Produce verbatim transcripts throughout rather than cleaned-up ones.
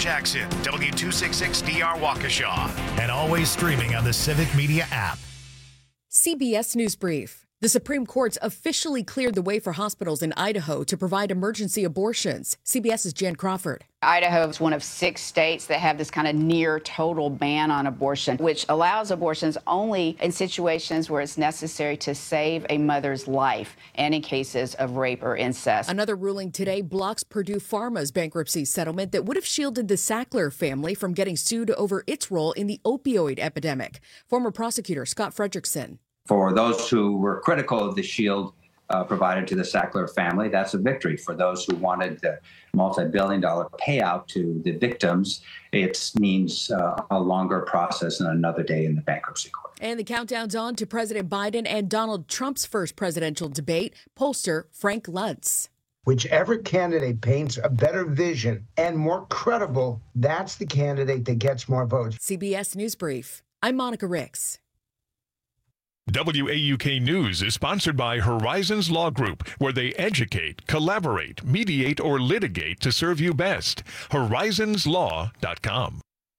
Jackson, W two sixty-six D R Waukesha, and always streaming on the Civic Media app. C B S News Brief. The Supreme Court's officially cleared the way for hospitals in Idaho to provide emergency abortions. CBS's Jan Crawford. Idaho is one of six states that have this kind of near total ban on abortion, which allows abortions only in situations where it's necessary to save a mother's life and in cases of rape or incest. Another ruling today blocks Purdue Pharma's bankruptcy settlement that would have shielded the Sackler family from getting sued over its role in the opioid epidemic. Former prosecutor Scott Fredrickson. For those who were critical of the shield uh, provided to the Sackler family, that's a victory. For those who wanted the multi-billion dollar payout to the victims, it means uh, a longer process and another day in the bankruptcy court. And the countdown's on to President Biden and Donald Trump's first presidential debate. Pollster Frank Luntz. Whichever candidate paints a better vision and more credible, that's the candidate that gets more votes. C B S News Brief. I'm Monica Ricks. W A U K News is sponsored by Horizons Law Group, where they educate, collaborate, mediate, or litigate to serve you best. horizons law dot com.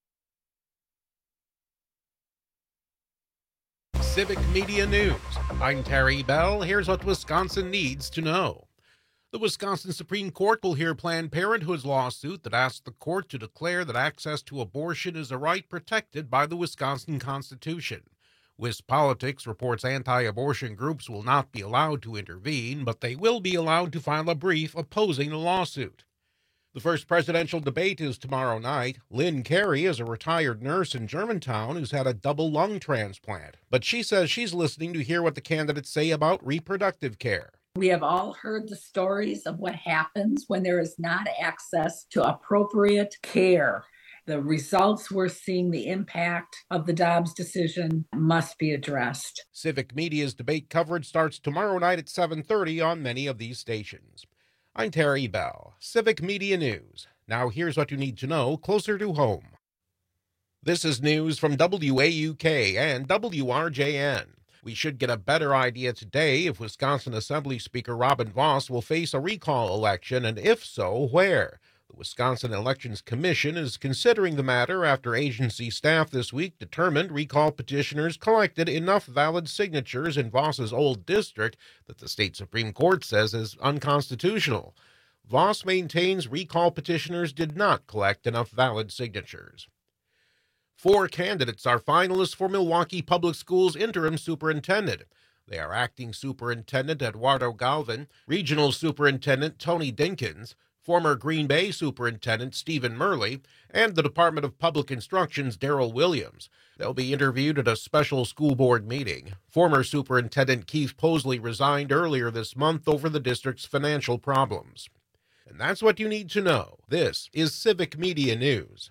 Civic Media News. I'm Terry Bell. Here's what Wisconsin needs to know. The Wisconsin Supreme Court will hear Planned Parenthood's lawsuit that asks the court to declare that access to abortion is a right protected by the Wisconsin Constitution. WisPolitics reports anti-abortion groups will not be allowed to intervene, but they will be allowed to file a brief opposing the lawsuit. The first presidential debate is tomorrow night. Lynn Carey is a retired nurse in Germantown who's had a double lung transplant, but she says she's listening to hear what the candidates say about reproductive care. We have all heard the stories of what happens when there is not access to appropriate care. The results we're seeing, the impact of the Dobbs decision must be addressed. Civic Media's debate coverage starts tomorrow night at seven thirty on many of these stations. I'm Terry Bell, Civic Media News. Now here's what you need to know closer to home. This is news from W A U K and W R J N. We should get a better idea today if Wisconsin Assembly Speaker Robin Vos will face a recall election, and if so, where. The Wisconsin Elections Commission is considering the matter after agency staff this week determined recall petitioners collected enough valid signatures in Vos's old district that the state Supreme Court says is unconstitutional. Vos maintains recall petitioners did not collect enough valid signatures. Four candidates are finalists for Milwaukee Public Schools interim superintendent. They are acting superintendent Eduardo Galvin, regional superintendent Tony Dinkins, former Green Bay Superintendent Stephen Murley, and the Department of Public Instruction's Darrell Williams. They'll be interviewed at a special school board meeting. Former Superintendent Keith Posley resigned earlier this month over the district's financial problems. And that's what you need to know. This is Civic Media News.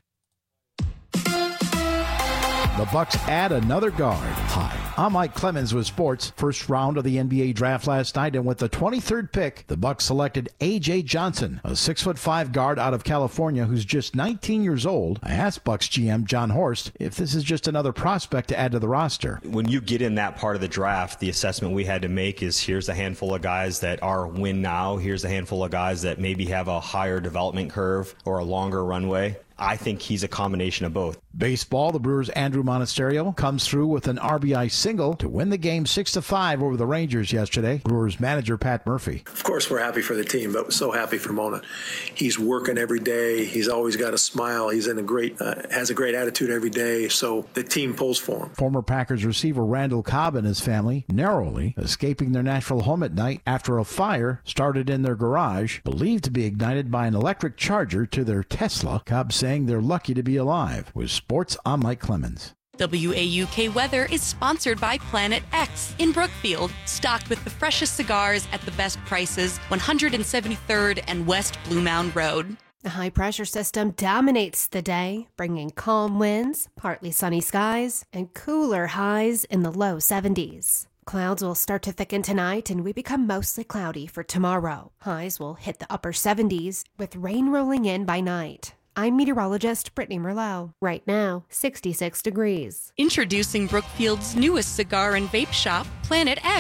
The Bucks add another guard. Hi, I'm Mike Clemens with sports. First round of the N B A draft last night, and with the twenty-third pick, the Bucks selected A J Johnson, a six foot five guard out of California who's just nineteen years old. I asked Bucks G M John Horst if this is just another prospect to add to the roster. When you get in that part of the draft, the assessment we had to make is here's a handful of guys that are win now. Here's a handful of guys that maybe have a higher development curve or a longer runway. I think he's a combination of both. Baseball, the Brewers' Andrew Monasterio comes through with an R B I single to win the game six to five over the Rangers yesterday. Brewers manager Pat Murphy. Of course, we're happy for the team, but we're so happy for Mona. He's working every day. He's always got a smile. He's in a great, uh, has a great attitude every day. So the team pulls for him. Former Packers receiver Randall Cobb and his family narrowly escaping their Nashville home at night after a fire started in their garage, believed to be ignited by an electric charger to their Tesla. Cobb saying they're lucky to be alive. With sports, I'm Mike Clemens. W A U K Weather is sponsored by Planet X in Brookfield, stocked with the freshest cigars at the best prices, one hundred seventy-third and West Blue Mound Road. A high-pressure system dominates the day, bringing calm winds, partly sunny skies, and cooler highs in the low seventies. Clouds will start to thicken tonight, and we become mostly cloudy for tomorrow. Highs will hit the upper seventies, with rain rolling in by night. I'm meteorologist Brittany Merlot. Right now, sixty-six degrees. Introducing Brookfield's newest cigar and vape shop, Planet X.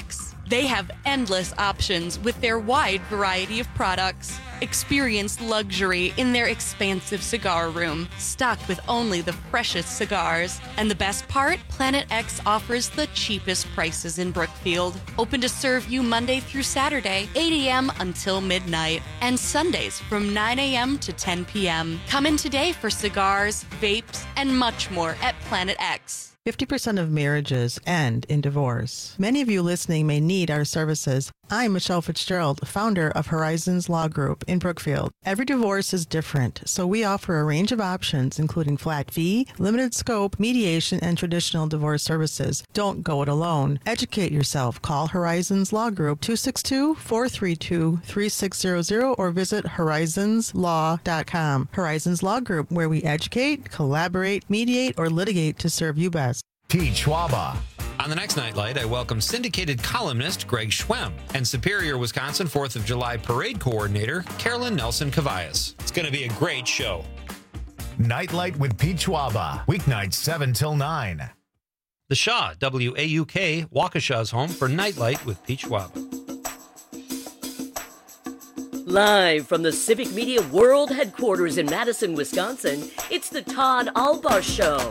They have endless options with their wide variety of products. Experience luxury in their expansive cigar room, stocked with only the freshest cigars. And the best part? Planet X offers the cheapest prices in Brookfield. Open to serve you Monday through Saturday, eight a.m. until midnight, and Sundays from nine a.m. to ten p.m. Come in today for cigars, vapes, and much more at Planet X. fifty percent of marriages end in divorce. Many of you listening may need our services. I'm Michelle Fitzgerald, founder of Horizons Law Group in Brookfield. Every divorce is different, so we offer a range of options, including flat fee, limited scope, mediation, and traditional divorce services. Don't go it alone. Educate yourself. Call Horizons Law Group two six two, four three two, three six zero zero or visit horizons law dot com. Horizons Law Group, where we educate, collaborate, mediate, or litigate to serve you best. Pete Schwaba. On the next Nightlight, I welcome syndicated columnist Greg Schwem and Superior, Wisconsin fourth of July Parade Coordinator Carolyn Nelson Cavaias. It's going to be a great show. Nightlight with Pete Schwaba. Weeknights seven till nine. The Shaw, W A U K, Waukesha's home for Nightlight with Pete Schwaba. Live from the Civic Media World Headquarters in Madison, Wisconsin, it's the Todd Albaugh Show.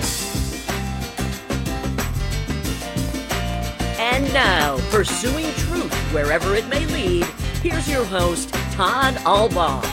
And now, pursuing truth wherever it may lead, here's your host, Todd Albaugh.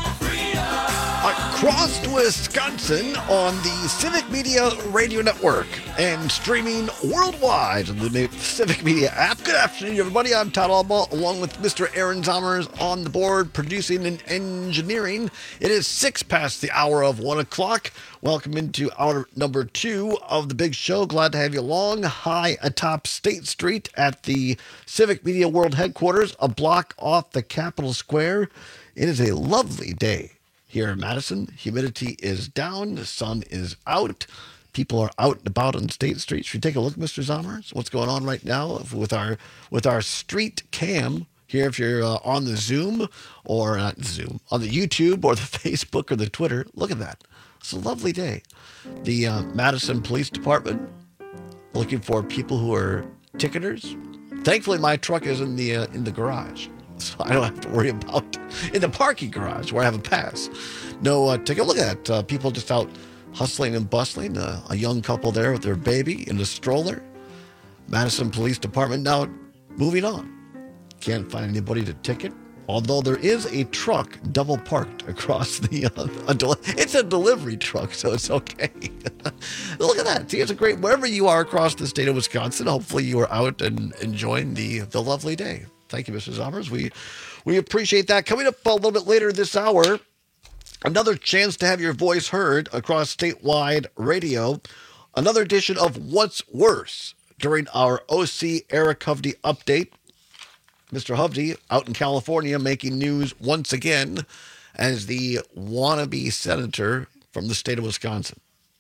Across Wisconsin on the Civic Media Radio Network and streaming worldwide on the Civic Media app. Good afternoon, everybody. I'm Todd Albaugh, along with Mister Aaron Zommers on the board, producing and engineering. It is six past the hour of one o'clock. Welcome into hour number two of the big show. Glad to have you along. High atop State Street at the Civic Media World Headquarters, a block off the Capitol Square. It is a lovely day here in Madison. Humidity is down. The sun is out. People are out and about on State Street. Should we take a look, Mister Zommers? What's going on right now with our with our street cam here? If you're uh, on the Zoom or not Zoom, on the YouTube or the Facebook or the Twitter, look at that. It's a lovely day. The uh, Madison Police Department looking for people who are ticketers. Thankfully, my truck is in the uh, in the garage, so I don't have to worry about in the parking garage where I have a pass. No uh, ticket. Look at that. Uh, people just out hustling and bustling. Uh, a young couple there with their baby in a stroller. Madison Police Department now moving on. Can't find anybody to ticket. Although there is a truck double parked across the, uh, a del- it's a delivery truck, so it's okay. Look at that. See, it's a great, wherever you are across the state of Wisconsin, hopefully you are out and enjoying the, the lovely day. Thank you, Mister Zommers. We, we appreciate that. Coming up a little bit later this hour, another chance to have your voice heard across statewide radio. Another edition of What's Worse during our O C Eric Hovde update. Mister Hovde out in California making news once again as the wannabe senator from the state of Wisconsin.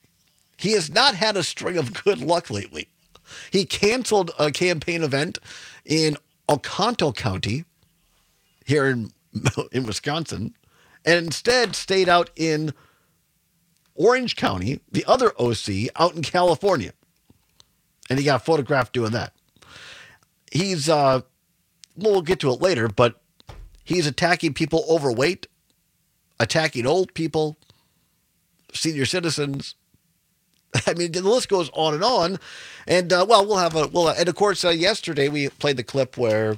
He has not had a string of good luck lately. He canceled a campaign event in Oconto County here in, in Wisconsin and instead stayed out in Orange County, the other O C, out in California. And he got photographed doing that. He's... uh. Well, we'll get to it later, but he's attacking people overweight, attacking old people, senior citizens. I mean, the list goes on and on. And, uh, well, we'll have a, well, and of course, uh, yesterday we played the clip where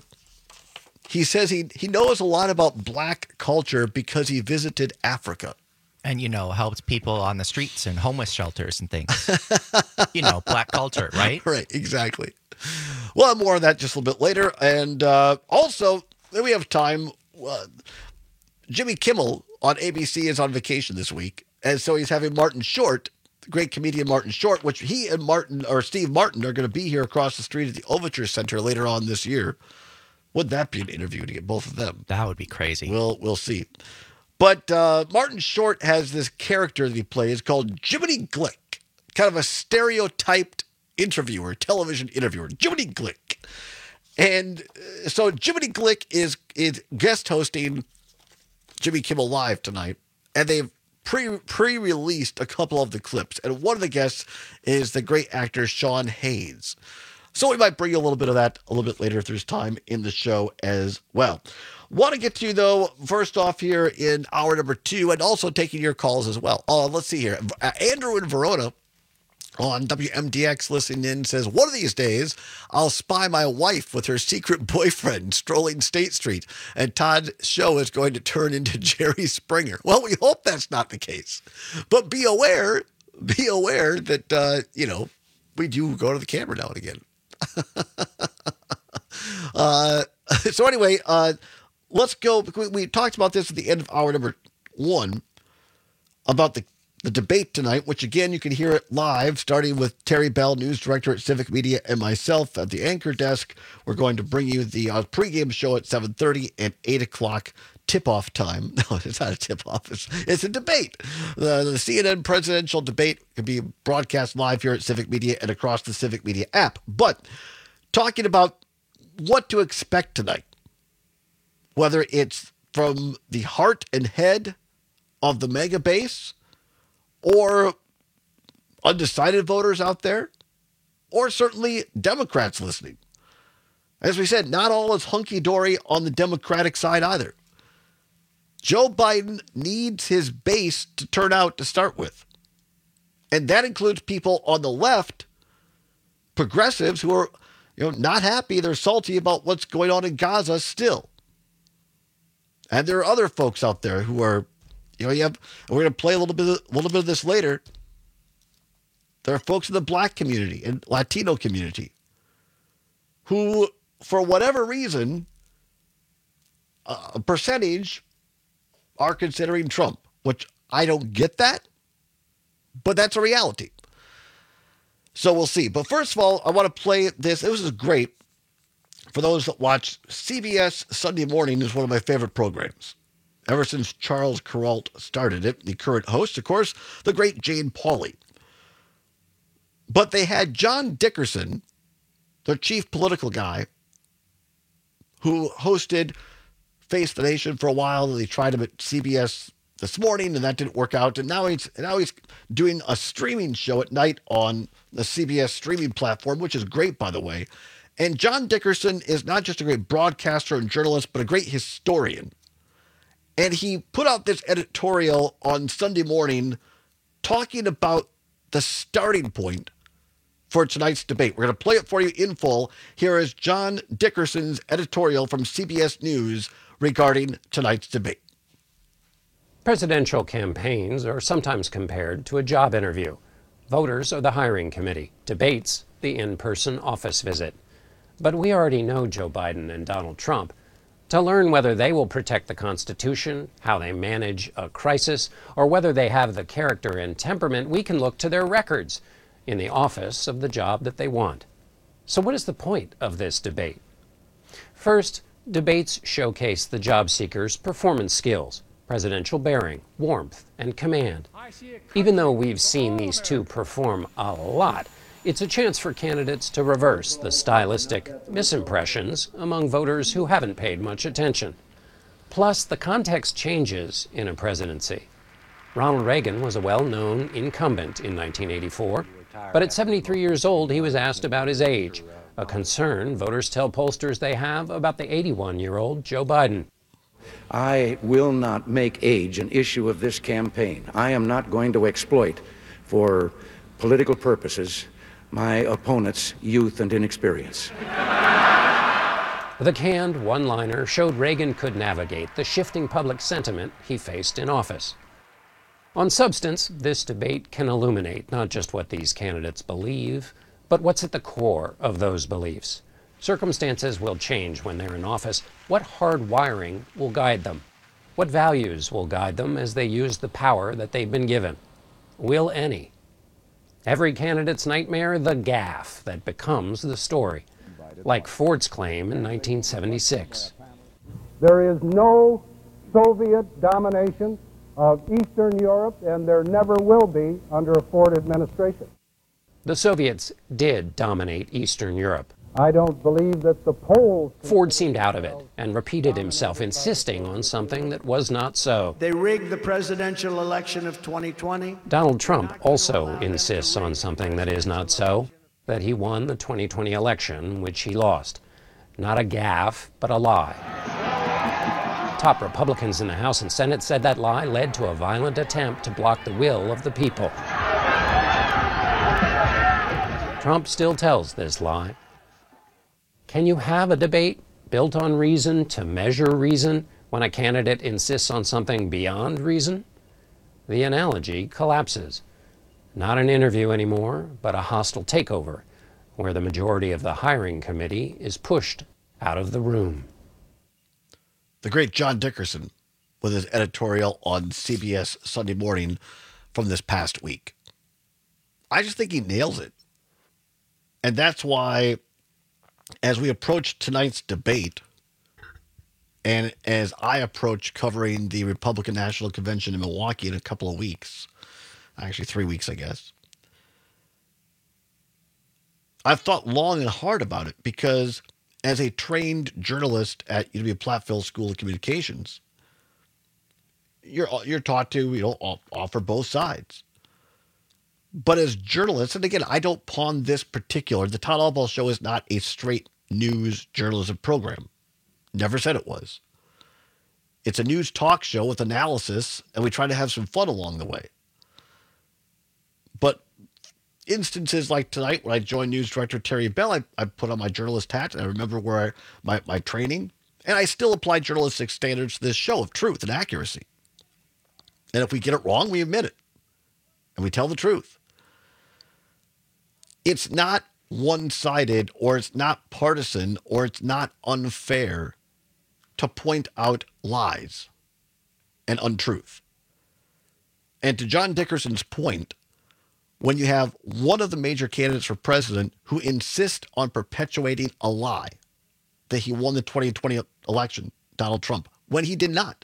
he says he, he knows a lot about black culture because he visited Africa. And, you know, helped people on the streets and homeless shelters and things. You know, black culture, right? Right, exactly. We'll have more on that just a little bit later. And uh, also, then we have time. Uh, Jimmy Kimmel on A B C is on vacation this week. And so he's having Martin Short, the great comedian Martin Short, which he and Martin, or Steve Martin, are going to be here across the street at the Overture Center later on this year. Would that be an interview to get both of them? That would be crazy. We'll, we'll see. But uh, Martin Short has this character that he plays called Jiminy Glick, kind of a stereotyped interviewer, television interviewer, Jiminy Glick. And uh, so Jiminy Glick is, is guest hosting Jimmy Kimmel Live tonight, and they've pre, pre-released a couple of the clips. And one of the guests is the great actor Sean Hayes. So we might bring you a little bit of that a little bit later if there's time in the show as well. Want to get to, though, first off here in hour number two, and also taking your calls as well. Uh, let's see here. Uh, Andrew in Verona on W M D X listening in says, one of these days, I'll spy my wife with her secret boyfriend strolling State Street, and Todd's show is going to turn into Jerry Springer. Well, we hope that's not the case. But be aware, be aware that, uh, you know, we do go to the camera now and again. uh, so anyway, uh, let's go. We, we talked about this at the end of hour number one about the The debate tonight, which again, you can hear it live, starting with Terry Bell, news director at Civic Media, and myself at the anchor desk. We're going to bring you the uh, pregame show at seven thirty and eight o'clock tip-off time. No, it's not a tip-off. It's, it's a debate. The, the C N N presidential debate can be broadcast live here at Civic Media and across the Civic Media app. But talking about what to expect tonight, whether it's from the heart and head of the mega base, or undecided voters out there, or certainly Democrats listening. As we said, not all is hunky-dory on the Democratic side either. Joe Biden needs his base to turn out to start with. And that includes people on the left, progressives, who are, you know, not happy. They're salty about what's going on in Gaza still. And there are other folks out there who are, you know, you have, we're going to play a little bit, a little bit of this later. There are folks in the black community and Latino community who, for whatever reason, uh, a percentage are considering Trump, which I don't get that, but that's a reality. So we'll see. But first of all, I want to play this. This is great. For those that watch, C B S Sunday Morning is one of my favorite programs. Ever since Charles Kuralt started it, the current host, of course, the great Jane Pauley. But they had John Dickerson, their chief political guy, who hosted Face the Nation for a while, and they tried him at C B S This Morning, and that didn't work out. And now he's now he's doing a streaming show at night on the C B S streaming platform, which is great, by the way. And John Dickerson is not just a great broadcaster and journalist, but a great historian. And he put out this editorial on Sunday Morning talking about the starting point for tonight's debate. We're going to play it for you in full. Here is John Dickerson's editorial from C B S News regarding tonight's debate. Presidential campaigns are sometimes compared to a job interview. Voters are the hiring committee, debates the in-person office visit. But we already know Joe Biden and Donald Trump. To learn whether they will protect the Constitution, how they manage a crisis, or whether they have the character and temperament, we can look to their records in the office of the job that they want. So what is the point of this debate? First, debates showcase the job seeker's performance skills, presidential bearing, warmth, and command. Even though we've seen these two perform a lot, it's a chance for candidates to reverse the stylistic misimpressions among voters who haven't paid much attention. Plus, the context changes in a presidency. Ronald Reagan was a well-known incumbent in nineteen eighty-four, but at seventy-three years old, he was asked about his age, a concern voters tell pollsters they have about the eighty-one-year-old Joe Biden. I will not make age an issue of this campaign. I am not going to exploit, for political purposes, my opponent's youth and inexperience. The canned one-liner showed Reagan could navigate the shifting public sentiment he faced in office. On substance, this debate can illuminate not just what these candidates believe, but what's at the core of those beliefs. Circumstances will change when they're in office. What hard wiring will guide them? What values will guide them as they use the power that they've been given? Will any? Every candidate's nightmare, the gaffe that becomes the story, like Ford's claim in nineteen seventy-six. There is no Soviet domination of Eastern Europe, and there never will be under a Ford administration. The Soviets did dominate Eastern Europe. I don't believe that the polls... Ford seemed out of it and repeated himself, insisting on something that was not so. They rigged the presidential election of twenty twenty. Donald Trump also insists on something that is not so. that he won the twenty twenty election, which he lost. Not a gaffe, but a lie. Top Republicans in the House and Senate said that lie led to a violent attempt to block the will of the people. Trump still tells this lie. Can you have a debate built on reason to measure reason when a candidate insists on something beyond reason? The analogy collapses. Not an interview anymore, but a hostile takeover, where the majority of the hiring committee is pushed out of the room. The great John Dickerson with his editorial on C B S Sunday Morning from this past week. I just think he nails it. And that's why, as we approach tonight's debate, and as I approach covering the Republican National Convention in Milwaukee in a couple of weeks, actually three weeks, I guess, I've thought long and hard about it because as a trained journalist at U W Platteville School of Communications, you're you're taught to, you know, offer both sides. But as journalists, and again, I don't pawn this particular, the Todd Albaugh Show is not a straight news journalism program. Never said it was. It's a news talk show with analysis, and we try to have some fun along the way. But instances like tonight, when I joined news director Terry Bell, I, I put on my journalist hat, and I remember where I, my, my training, and I still apply journalistic standards to this show of truth and accuracy. And if we get it wrong, we admit it, and we tell the truth. It's not one-sided, or it's not partisan, or it's not unfair to point out lies and untruth. And to John Dickerson's point, when you have one of the major candidates for president who insists on perpetuating a lie that he won the twenty twenty election, Donald Trump, when he did not,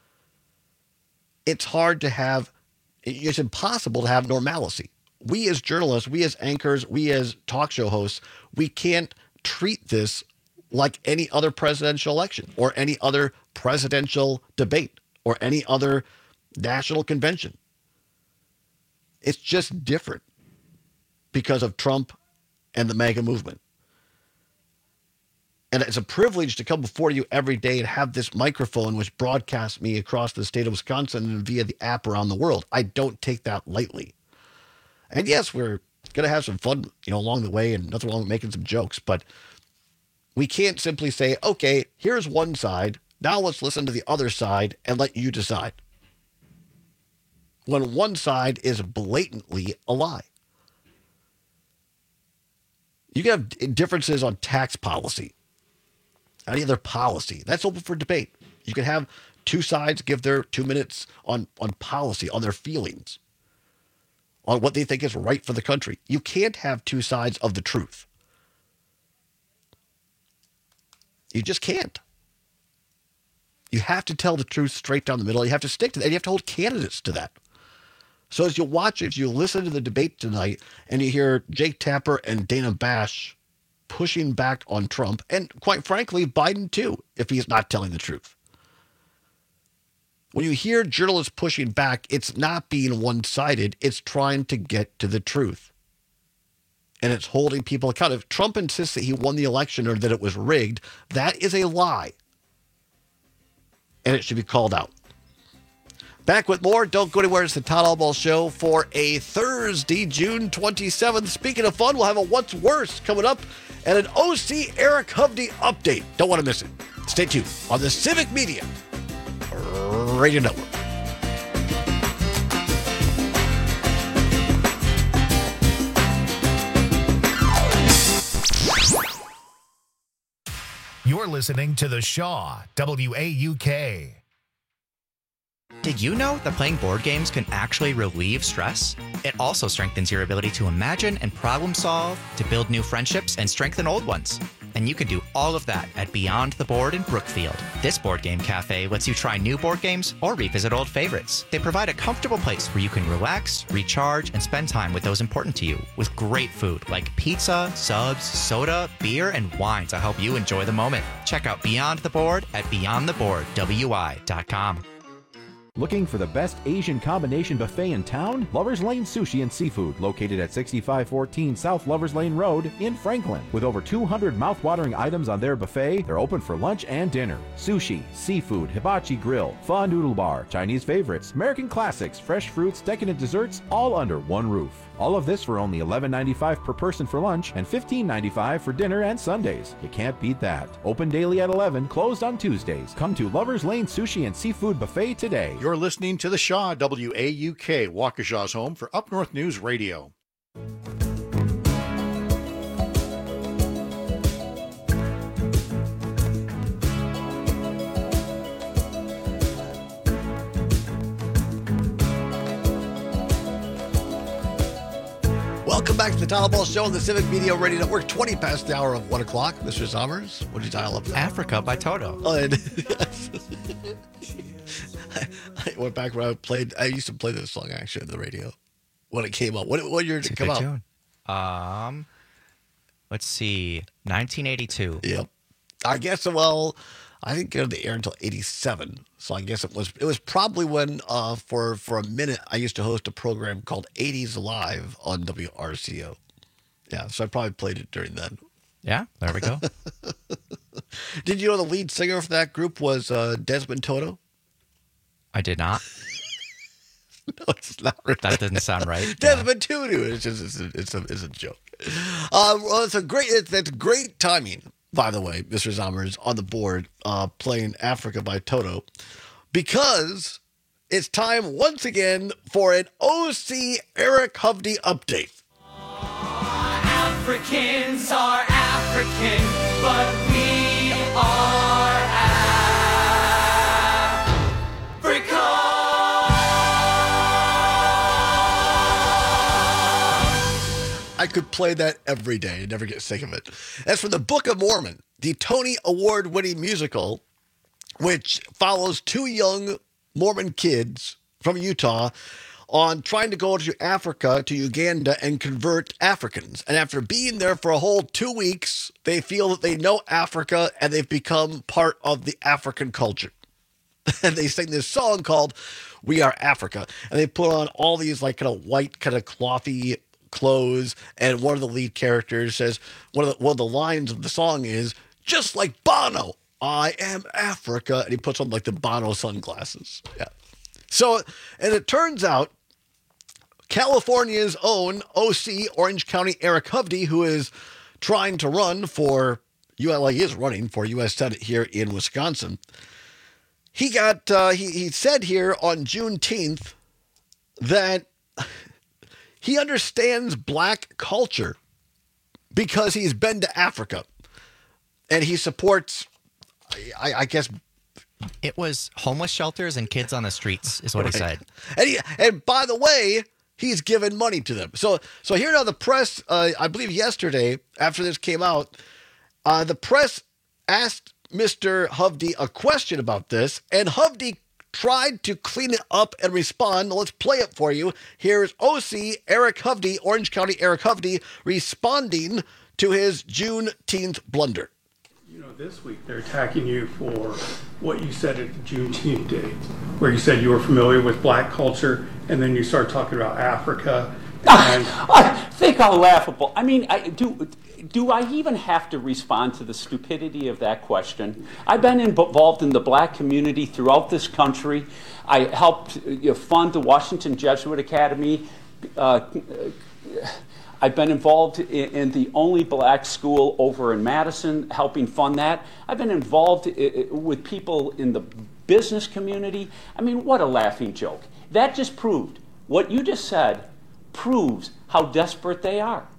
it's hard to have, it's impossible to have normalcy. We as journalists, we as anchors, we as talk show hosts, we can't treat this like any other presidential election or any other presidential debate or any other national convention. It's just different because of Trump and the MAGA movement. And it's a privilege to come before you every day and have this microphone which broadcasts me across the state of Wisconsin and via the app around the world. I don't take that lightly. And yes, we're going to have some fun, you know, along the way, and nothing wrong with making some jokes, but we can't simply say, okay, here's one side. Now let's listen to the other side and let you decide. When one side is blatantly a lie. You can have differences on tax policy, any other policy. That's open for debate. You can have two sides give their two minutes on, on policy, on their feelings, on what they think is right for the country. You can't have two sides of the truth. You just can't. You have to tell the truth straight down the middle. You have to stick to that. And you have to hold candidates to that. So as you watch, if you listen to the debate tonight and you hear Jake Tapper and Dana Bash pushing back on Trump, and quite frankly, Biden too, if he's not telling the truth. When you hear journalists pushing back, it's not being one-sided. It's trying to get to the truth. And it's holding people accountable. If Trump insists that he won the election or that it was rigged, that is a lie. And it should be called out. Back with more. Don't go anywhere. It's the Todd Albaugh Show for a Thursday, June twenty-seventh. Speaking of fun, we'll have a What's Worse coming up and an O C Eric Hovde update. Don't want to miss it. Stay tuned on the Civic Media Radio Network. You're listening to The Shaw, W A U K. Did you know that playing board games can actually relieve stress? It also strengthens your ability to imagine and problem solve, to build new friendships and strengthen old ones. And you can do all of that at Beyond the Board in Brookfield. This board game cafe lets you try new board games or revisit old favorites. They provide a comfortable place where you can relax, recharge, and spend time with those important to you, with great food like pizza, subs, soda, beer, and wine to help you enjoy the moment. Check out Beyond the Board at beyond the board w i dot com. Looking for the best Asian combination buffet in town? Lovers Lane Sushi and Seafood, located at sixty-five fourteen South Lovers Lane Road in Franklin. With over two hundred mouth-watering items on their buffet, they're open for lunch and dinner. Sushi, seafood, hibachi grill, pho noodle bar, Chinese favorites, American classics, fresh fruits, decadent desserts, all under one roof. All of this for only eleven ninety-five per person for lunch and fifteen ninety-five for dinner and Sundays. You can't beat that. Open daily at eleven, closed on Tuesdays. Come to Lovers Lane Sushi and Seafood Buffet today. You're listening to The Shaw, W A U K, Waukesha's home for Up North News Radio. Welcome back to the Tyler Ball Show on the Civic Media Radio Network, twenty past the hour of one o'clock. Mister Sommers, what did you dial up there? Africa by Toto. Oh, and, yes. I, I went back when I played, I used to play this song actually on the radio when it came out. What, what year did it come out? Tune. Um, let's see, nineteen eighty-two. Yep. I guess, well, I didn't get on the air until eighty-seven. So I guess it was it was probably when, uh, for, for a minute, I used to host a program called eighties Live on W R C O. Yeah, so I probably played it during then. Yeah, there we go. Did you know the lead singer for that group was uh, Desmond Toto? I did not. No, it's not right. That didn't sound right. Desmond Tutu. It's just it's a, it's a, it's a joke. Uh, well, it's a great it's, it's great timing, by the way, Mister Zommers on the board uh, playing Africa by Toto, because it's time once again for an O C Eric Hovde update. Africans are African, but we are Africa. I could play that every day and never get sick of it. As for the Book of Mormon, the Tony Award-winning musical, which follows two young Mormon kids from Utah on trying to go to Africa, to Uganda, and convert Africans. And after being there for a whole two weeks, they feel that they know Africa and they've become part of the African culture. And they sing this song called We Are Africa. And they put on all these like kind of white, kind of clothy clothes. And one of the lead characters says, one of the, one of the lines of the song is, just like Bono, I am Africa. And he puts on like the Bono sunglasses. Yeah. So, and it turns out California's own O C Orange County Eric Hovde, who is trying to run for, U L A is running for U S Senate here in Wisconsin. He got, uh, he, he said here on Juneteenth that he understands black culture because he's been to Africa and he supports, I, I guess, it was homeless shelters and kids on the streets is what right. he said. And he, and by the way, he's given money to them. So, so here now the press, uh, I believe yesterday after this came out, uh, the press asked Mister Hovde a question about this, and Hovde tried to clean it up and respond. Let's play it for you. Here's O C Eric Hovde, Orange County Eric Hovde, responding to his Juneteenth blunder. You know, this week they're attacking you for what you said at the Juneteenth day, where you said you were familiar with black culture, and then you start talking about Africa. And I think how laughable. I mean, I, do do I even have to respond to the stupidity of that question? I've been involved in the black community throughout this country. I helped you know, fund the Washington Jesuit Academy. Uh, I've been involved in, in the only black school over in Madison, helping fund that. I've been involved I- with people in the business community. I mean, what a laughing joke. That just proved, what you just said proves how desperate they are.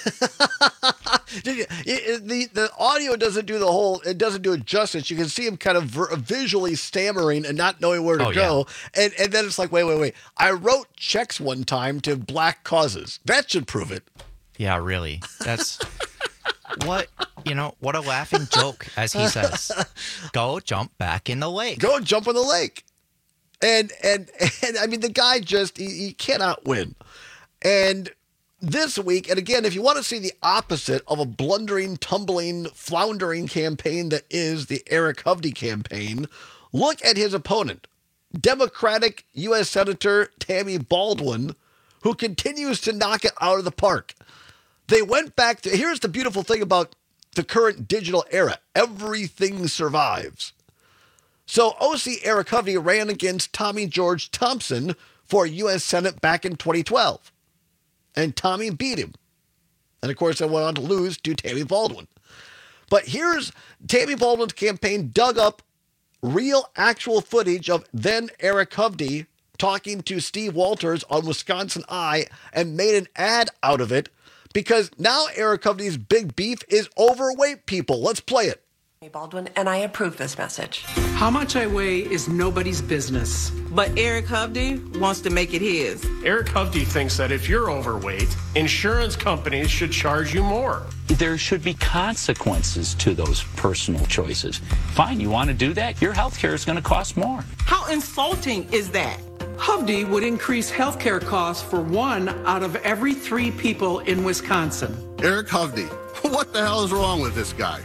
it, it, the, the audio doesn't do the whole, it doesn't do it justice. You can see him kind of ver- visually stammering and not knowing where to oh, go. Yeah. And, and then it's like, wait, wait, wait. I wrote checks one time to black causes. That should prove it. Yeah, really. That's what, you know, what a laughing joke, as he says. Go jump back in the lake. Go jump in the lake. And, and, and I mean, the guy just, he, he cannot win. And this week, and again, if you want to see the opposite of a blundering, tumbling, floundering campaign that is the Eric Hovde campaign, look at his opponent. Democratic U S Senator Tammy Baldwin, who continues to knock it out of the park. They went back to, here's the beautiful thing about the current digital era. Everything survives. So O C Eric Hovde ran against Tommy George Thompson for U S Senate back in twenty twelve. And Tommy beat him. And of course, I went on to lose to Tammy Baldwin. But here's Tammy Baldwin's campaign dug up real, actual footage of then Eric Hovde talking to Steve Walters on Wisconsin Eye and made an ad out of it because now Eric Hovde's big beef is overweight people. Let's play it. Baldwin, and I approve this message. How much I weigh is nobody's business. But Eric Hovde wants to make it his. Eric Hovde thinks that if you're overweight, insurance companies should charge you more. There should be consequences to those personal choices. Fine, you want to do that? Your health care is going to cost more. How insulting is that? Hovde would increase health care costs for one out of every three people in Wisconsin. Eric Hovde, what the hell is wrong with this guy?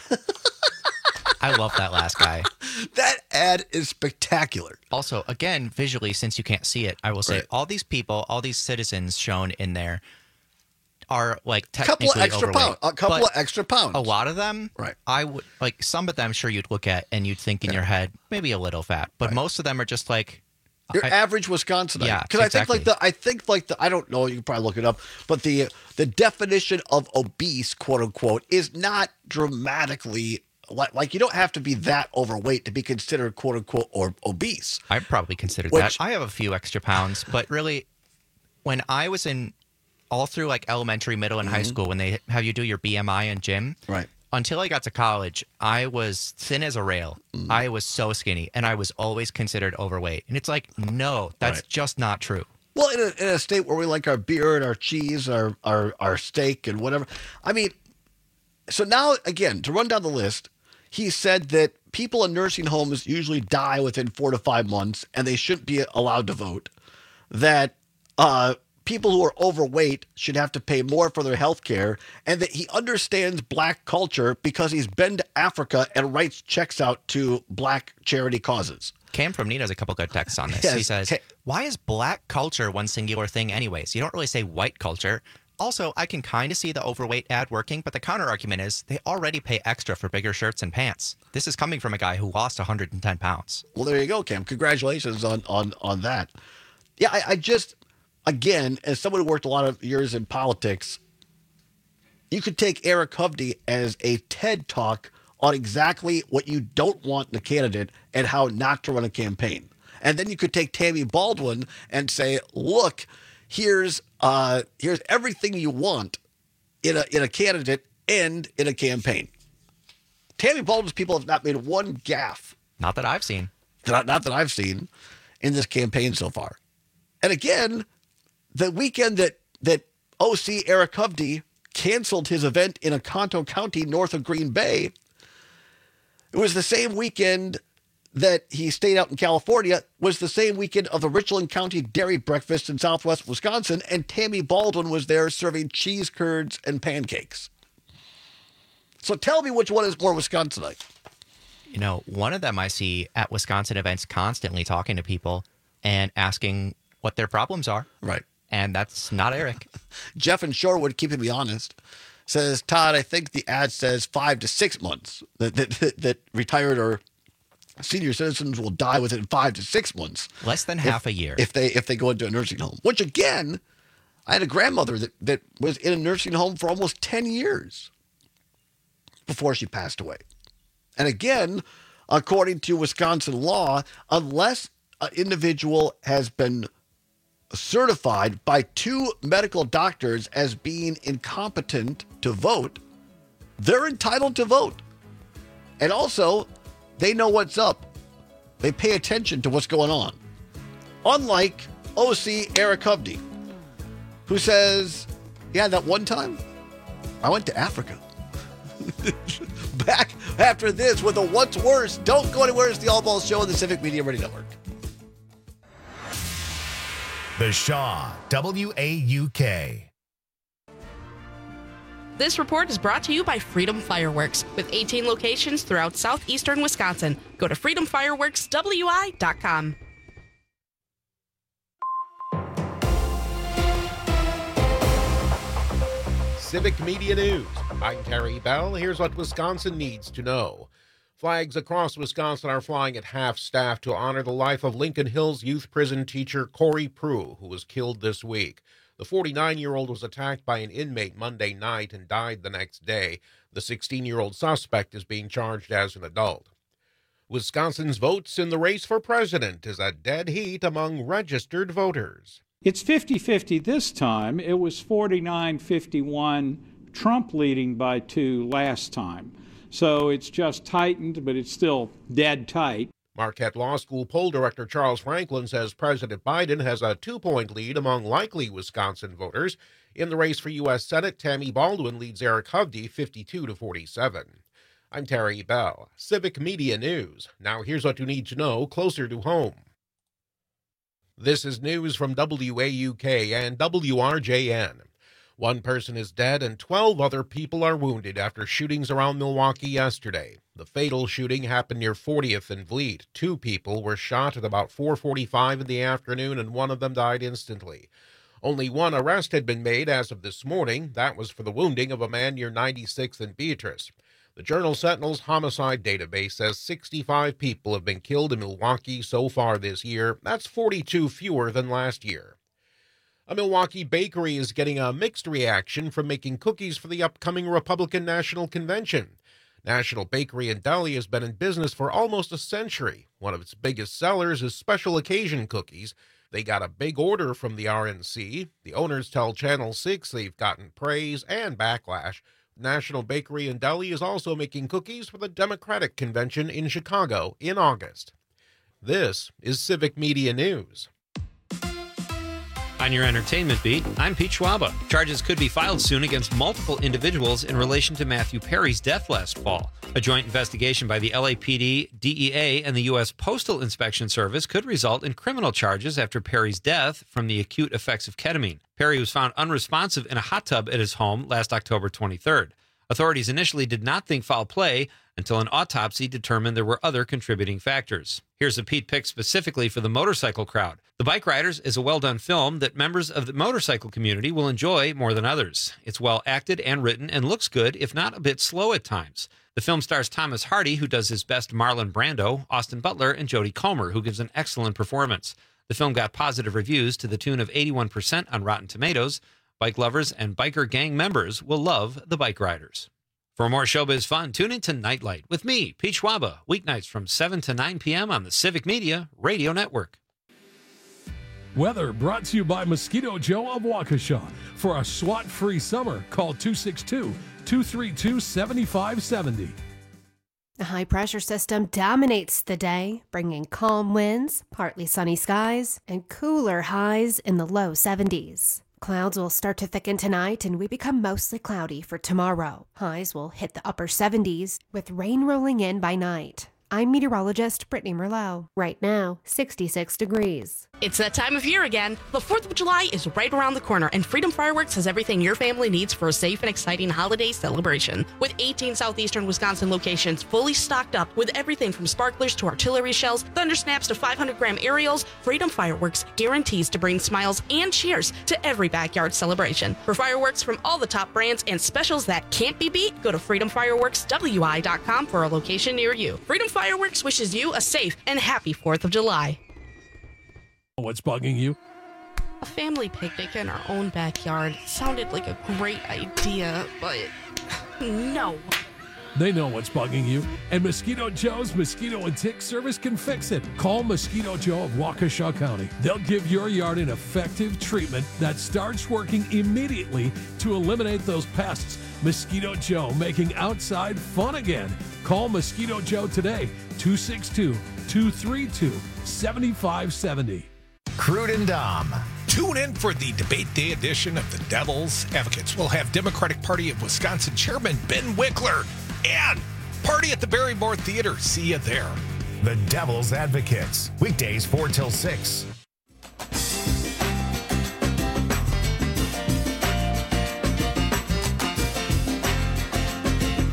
I love that last guy. That ad is spectacular. Also, again, visually, since you can't see it, I will say Right. all these people, all these citizens shown in there are like A couple technically of extra overweight. pounds. A couple But of extra pounds. A lot of them, Right. I would like some of them. Sure, you'd look at and you'd think in your head maybe a little fat, but most of them are just like Your I- average Wisconsinite. Yeah, because exactly. I think like the I think like the I don't know. You can probably look it up, but the the definition of obese, quote unquote, is not dramatically like like you don't have to be that overweight to be considered quote unquote or obese. I probably considered Which- that. I have a few extra pounds, but really, when I was in all through like elementary, middle, and high Mhm. school, when they have you do your B M I and gym, right? Until I got to college, I was thin as a rail. Mm. I was so skinny, and I was always considered overweight. And it's like, no, that's Right. just not true. Well, in a, in a state where we like our beer and our cheese, our, our our steak and whatever. I mean, so now again to run down the list, he said that people in nursing homes usually die within four to five months, and they shouldn't be allowed to vote. That uh, people who are overweight should have to pay more for their health care, and that he understands black culture because he's been to Africa and writes checks out to black charity causes. Cam from Nina has a couple good texts on this. Yes. He says, why is black culture one singular thing anyways? You don't really say white culture. Also, I can kind of see the overweight ad working, but the counter argument is they already pay extra for bigger shirts and pants. This is coming from a guy who lost one hundred ten pounds. Well, there you go, Cam. Congratulations on on on that. Yeah, I, I just, again, as someone who worked a lot of years in politics, you could take Eric Hovde as a TED Talk on exactly what you don't want in a candidate and how not to run a campaign. And then you could take Tammy Baldwin and say, look, here's uh, here's everything you want in a in a candidate and in a campaign. Tammy Baldwin's people have not made one gaffe. Not that I've seen. Not, not that I've seen in this campaign so far. And again, the weekend that that O C Eric Hovde canceled his event in Oconto County, north of Green Bay, it was the same weekend that he stayed out in California, was the same weekend of the Richland County Dairy Breakfast in southwest Wisconsin, and Tammy Baldwin was there serving cheese curds and pancakes. So tell me which one is more Wisconsinite. You know, one of them I see at Wisconsin events constantly talking to people and asking what their problems are. Right. And that's not Eric. Jeff in Shorewood, keeping me honest, says, Todd, I think the ad says five to six months that that, that, that retired or senior citizens will die within five to six months. Less than if- half a year. If they if they go into a nursing home. Which again, I had a grandmother that, that was in a nursing home for almost ten years before she passed away. And again, according to Wisconsin law, unless an individual has been certified by two medical doctors as being incompetent to vote, they're entitled to vote. And also, they know what's up. They pay attention to what's going on. Unlike O C Eric Hovde, who says, yeah, that one time, I went to Africa. Back after this with a What's Worse. Don't go anywhere. It's the All Balls Show on the Civic Media Radio Network. The Shaw, W A U K. This report is brought to you by Freedom Fireworks, with eighteen locations throughout southeastern Wisconsin. Go to freedom fireworks w i dot com. Civic Media News. I'm Terry Bell. Here's what Wisconsin needs to know. Flags across Wisconsin are flying at half-staff to honor the life of Lincoln Hills Youth Prison teacher Corey Prue, who was killed this week. The forty-nine-year-old was attacked by an inmate Monday night and died the next day. The sixteen-year-old suspect is being charged as an adult. Wisconsin's votes in the race for president is a dead heat among registered voters. It's fifty-fifty this time. It was forty-nine fifty-one, Trump leading by two last time. So it's just tightened, but it's still dead tight. Marquette Law School poll director Charles Franklin says President Biden has a two-point lead among likely Wisconsin voters. In the race for U S Senate, Tammy Baldwin leads Eric Hovde fifty-two to forty-seven. I'm Terry Bell, Civic Media News. Now here's what you need to know closer to home. This is news from W A U K and W R J N. One person is dead and twelve other people are wounded after shootings around Milwaukee yesterday. The fatal shooting happened near fortieth and Vliet. Two people were shot at about four forty-five in the afternoon and one of them died instantly. Only one arrest had been made as of this morning. That was for the wounding of a man near ninety-sixth and Beatrice. The Journal-Sentinel's homicide database says sixty-five people have been killed in Milwaukee so far this year. That's forty-two fewer than last year. A Milwaukee bakery is getting a mixed reaction from making cookies for the upcoming Republican National Convention. National Bakery and Deli has been in business for almost a century. One of its biggest sellers is special occasion cookies. They got a big order from the R N C. The owners tell Channel six they've gotten praise and backlash. National Bakery and Deli is also making cookies for the Democratic Convention in Chicago in August. This is Civic Media News. On your entertainment beat, I'm Pete Schwaba. Charges could be filed soon against multiple individuals in relation to Matthew Perry's death last fall. A joint investigation by the L A P D, D E A, and the U S Postal Inspection Service could result in criminal charges after Perry's death from the acute effects of ketamine. Perry was found unresponsive in a hot tub at his home last October twenty-third. Authorities initially did not think foul play until an autopsy determined there were other contributing factors. Here's a Pete pick specifically for the motorcycle crowd. The Bike Riders is a well-done film that members of the motorcycle community will enjoy more than others. It's well acted and written and looks good, if not a bit slow at times. The film stars Thomas Hardy, who does his best Marlon Brando, Austin Butler, and Jodie Comer, who gives an excellent performance. The film got positive reviews to the tune of eighty-one percent on Rotten Tomatoes. Bike lovers and biker gang members will love The Bike Riders. For more showbiz fun, tune in to Nightlight with me, Pete Schwaba, weeknights from seven to nine p.m. on the Civic Media Radio Network. Weather brought to you by Mosquito Joe of Waukesha. For a SWAT-free summer, call two six two, two three two, seven five seven zero. A high-pressure system dominates the day, bringing calm winds, partly sunny skies, and cooler highs in the low seventies. Clouds will start to thicken tonight, and we become mostly cloudy for tomorrow. Highs will hit the upper seventies, with rain rolling in by night. I'm meteorologist Brittany Merlot. Right now, sixty-six degrees. It's that time of year again. The fourth of July is right around the corner, and Freedom Fireworks has everything your family needs for a safe and exciting holiday celebration. With eighteen southeastern Wisconsin locations fully stocked up with everything from sparklers to artillery shells, thunder snaps to five hundred gram aerials, Freedom Fireworks guarantees to bring smiles and cheers to every backyard celebration. For fireworks from all the top brands and specials that can't be beat, go to freedom fireworks w i dot com for a location near you. Freedom Fireworks wishes you a safe and happy fourth of July. What's bugging you? A family picnic in our own backyard sounded like a great idea, but no. They know what's bugging you, and Mosquito Joe's Mosquito and Tick Service can fix it. Call Mosquito Joe of Waukesha County. They'll give your yard an effective treatment that starts working immediately to eliminate those pests. Mosquito Joe, making outside fun again. Call Mosquito Joe today, two six two, two three two, seven five seven zero. Crude and Dom. Tune in for the debate day edition of the Devil's Advocates. We'll have Democratic Party of Wisconsin Chairman Ben Wickler and Party at the Barrymore Theater. See you there. The Devil's Advocates. Weekdays four till six.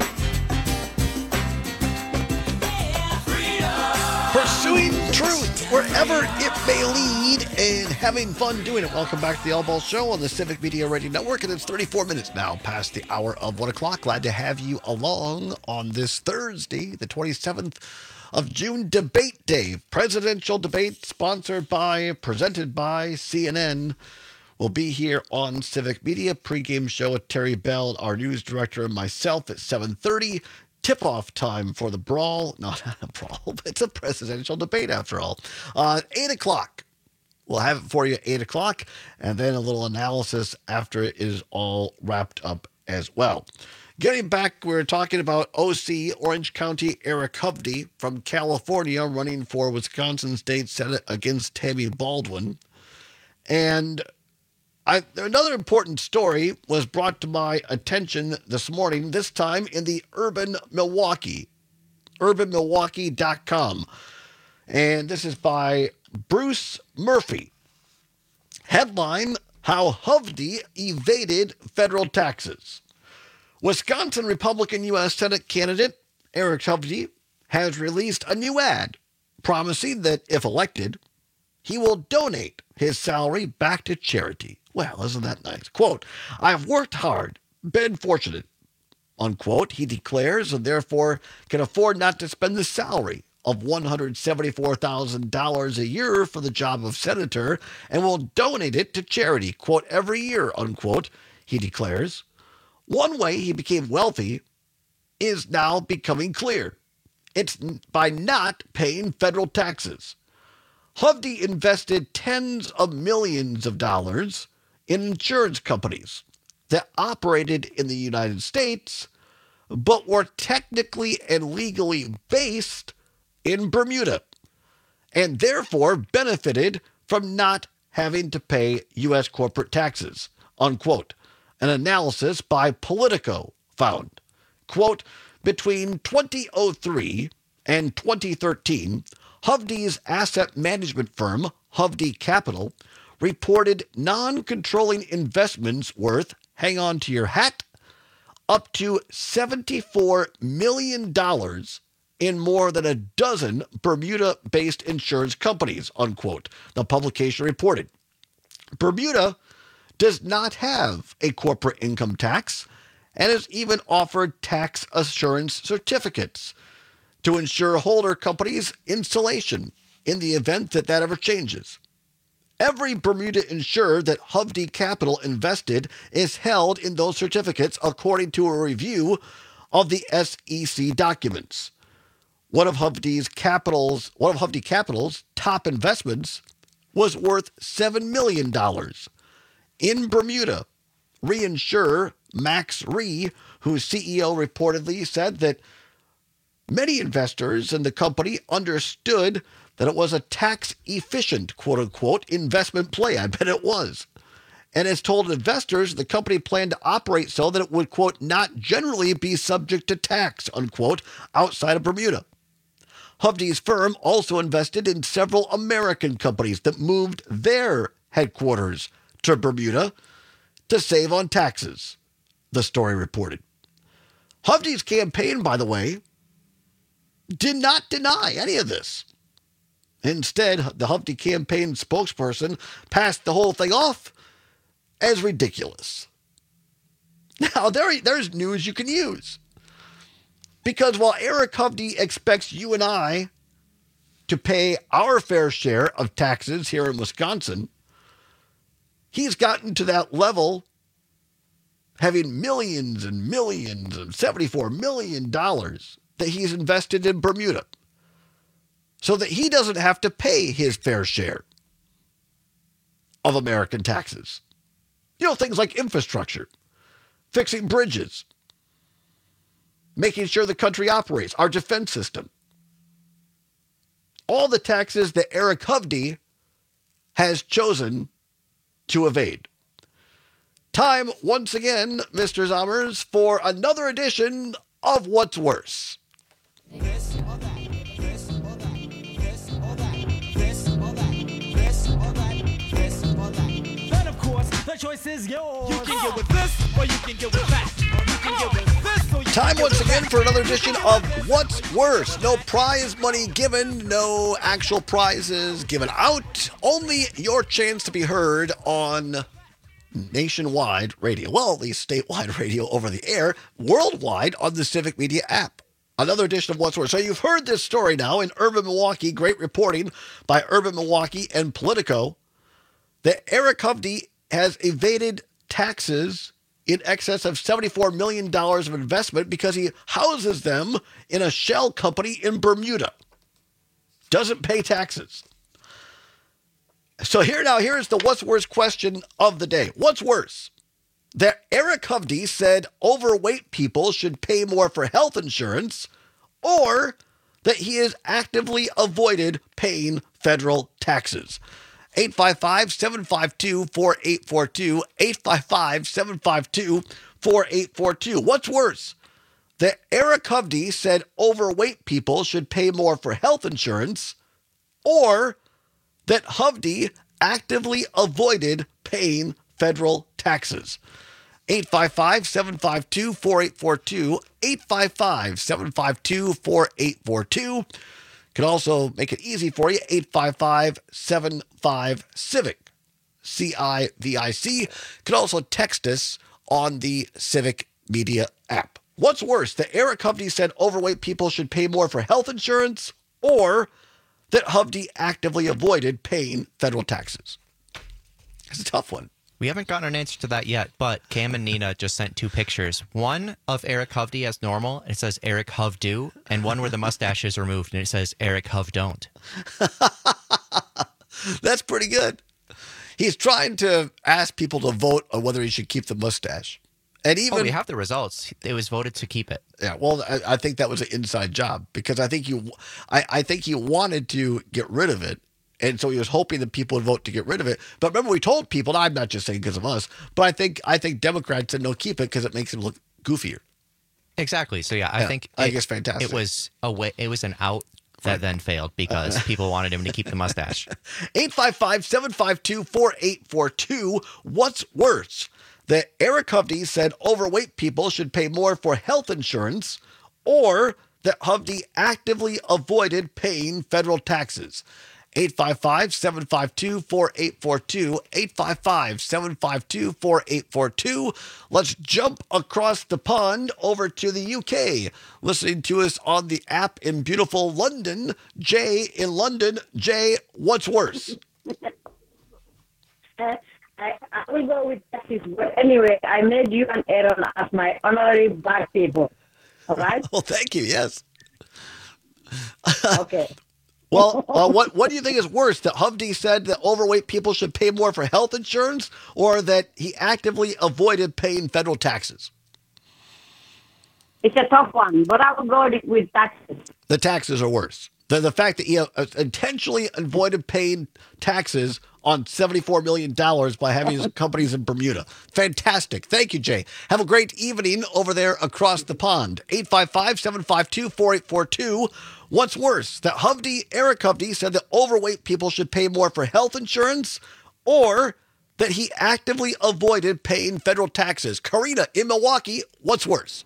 Pursuing truth wherever it may lead, and having fun doing it. Welcome back to the All Ball Show on the Civic Media Radio Network, and it's thirty-four minutes now past the hour of one o'clock. Glad to have you along on this Thursday, the twenty-seventh of June, Debate Day. Presidential debate sponsored by, presented by C N N. Will be here on Civic Media. Pre-game show with Terry Bell, our news director, and myself at seven thirty. Tip-off time for the brawl. Not a brawl, but it's a presidential debate after all. Uh, eight o'clock. We'll have it for you at eight o'clock, and then a little analysis after it is all wrapped up as well. Getting back, we're talking about O C, Orange County, Eric Hovde from California, running for Wisconsin State Senate against Tammy Baldwin. And I, another important story was brought to my attention this morning, this time in the Urban Milwaukee, urban milwaukee dot com. And this is by Bruce Murphy. Headline, How Hovde Evaded Federal Taxes. Wisconsin Republican U S Senate candidate Eric Hovde has released a new ad promising that if elected, he will donate his salary back to charity. Well, isn't that nice? Quote, I've worked hard, been fortunate, unquote, he declares, and therefore can afford not to spend the salary of one hundred seventy-four thousand dollars a year for the job of senator and will donate it to charity, quote, every year, unquote, he declares. One way he became wealthy is now becoming clear. It's by not paying federal taxes. Hovde invested tens of millions of dollars in insurance companies that operated in the United States, but were technically and legally based in Bermuda, and therefore benefited from not having to pay U S corporate taxes, unquote. An analysis by Politico found, quote, between twenty oh three and twenty thirteen, Hovde's asset management firm, Hovde Capital, reported non-controlling investments worth, hang on to your hat, up to seventy-four million dollars in more than a dozen Bermuda-based insurance companies, unquote, the publication reported. Bermuda does not have a corporate income tax and has even offered tax assurance certificates to ensure holder companies' insulation in the event that that ever changes. Every Bermuda insurer that Hovde Capital invested is held in those certificates according to a review of the S E C documents. One of Hovde's Capital's, one of Hovde Capital's top investments was worth seven million dollars. In Bermuda, reinsurer Max Re, whose C E O reportedly said that many investors in the company understood that it was a tax-efficient, quote-unquote, investment play. I bet it was. And has told investors the company planned to operate so that it would, quote, not generally be subject to tax, unquote, outside of Bermuda. Hovde's firm also invested in several American companies that moved their headquarters to Bermuda to save on taxes, the story reported. Hovde's campaign, by the way, did not deny any of this. Instead, the Hovde campaign spokesperson passed the whole thing off as ridiculous. Now, there, there's news you can use. Because while Eric Hovde expects you and I to pay our fair share of taxes here in Wisconsin, he's gotten to that level, having millions and millions and seventy-four million dollars that he's invested in Bermuda, so that he doesn't have to pay his fair share of American taxes. You know, things like infrastructure, fixing bridges, making sure the country operates, our defense system. All the taxes that Eric Hovde has chosen to evade. Time, once again, Mister Zommers, for another edition of What's Worse. This or that, this or that, this or that, this or that, this or that, this or that. Then of course, the choice is yours. You can get with this or you can get with that. You can get with this or you Time once again for another edition of What's Worse. No prize money given, no actual prizes given out. Only your chance to be heard on nationwide radio. Well, at least statewide radio over the air, worldwide on the Civic Media app. Another edition of What's Worse. So you've heard this story now in Urban Milwaukee. Great reporting by Urban Milwaukee and Politico that Eric Hovde has evaded taxes in excess of seventy-four million dollars of investment because he houses them in a shell company in Bermuda. Doesn't pay taxes. So here now, here's the what's worse question of the day. What's worse? That Eric Hovde said overweight people should pay more for health insurance, or that he has actively avoided paying federal taxes. eight five five, seven five two, four eight four two, eight five five, seven five two, four eight four two. What's worse? That Eric Hovde said overweight people should pay more for health insurance, or that Hovde actively avoided paying federal taxes. eight five five, seven five two, four eight four two, eight five five, seven five two, four eight four two. Can also make it easy for you, eight five five, seven five, CIVIC, C I V I C. Can also text us on the Civic Media app. What's worse, that Eric Hovde said overweight people should pay more for health insurance, or that Hovde actively avoided paying federal taxes? It's a tough one. We haven't gotten an answer to that yet, but Cam and Nina just sent two pictures. One of Eric Hovde as normal, and it says Eric Hovdo, and one where the mustache is removed, and it says Eric Hovdon't. That's pretty good. He's trying to ask people to vote on whether he should keep the mustache. And even, oh, we have the results. It was voted to keep it. Yeah, well, I, I think that was an inside job because I think you, I, I think he wanted to get rid of it, and so he was hoping that people would vote to get rid of it. But remember, we told people. I'm not just saying because of us, but I think I think Democrats said no, keep it because it makes him look goofier. Exactly. So yeah, I yeah, think I it, think it's fantastic. It was a way. It was an out that then failed because people wanted him to keep the mustache. eight five five, seven five two, four eight four two. What's worse? That Eric Hovde said overweight people should pay more for health insurance, or that Hovde actively avoided paying federal taxes. eight five five, seven five two, four eight four two, eight five five, seven five two, four eight four two. Let's jump across the pond over to the U K. Listening to us on the app in beautiful London, Jay in London. Jay, what's worse? I, I will go with taxes, but anyway, I made you and Aaron as my honorary black people. All right? Well, thank you. Yes. Okay. Well, uh, what what do you think is worse? That Hovde said that overweight people should pay more for health insurance, or that he actively avoided paying federal taxes? It's a tough one, but I will go with taxes. The taxes are worse. The, the fact that he uh, intentionally avoided paying taxes on seventy-four million dollars by having his companies in Bermuda. Fantastic. Thank you, Jay. Have a great evening over there across the pond. eight five five, seven five two, four eight four two. What's worse, that Hovde, Eric Hovde, said that overweight people should pay more for health insurance, or that he actively avoided paying federal taxes? Karina in Milwaukee, what's worse?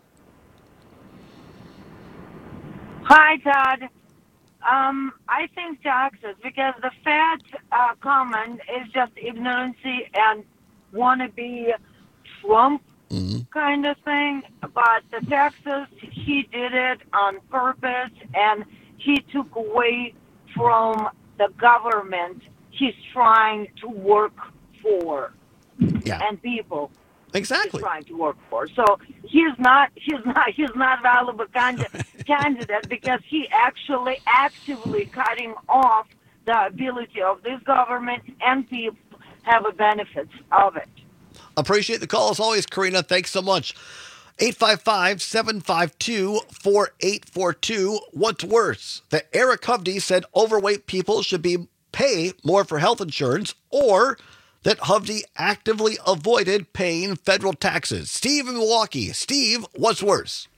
Hi, Todd. Um, I think taxes, because the fat uh, comment is just ignorancy and wannabe Trump mm-hmm. kind of thing. But the taxes, he did it on purpose, and he took away from the government he's trying to work for yeah. and people. Exactly. He's trying to work for. So he's not he's not he's not valuable candidate candidate because he actually actively cutting off the ability of this government and people have the benefits of it. Appreciate the call as always, Karina. Thanks so much. eight five five, seven five two, four eight four two. What's worse, that Eric Hovde said overweight people should be pay more for health insurance, or that Hovde actively avoided paying federal taxes? Steve in Milwaukee. Steve, what's worse?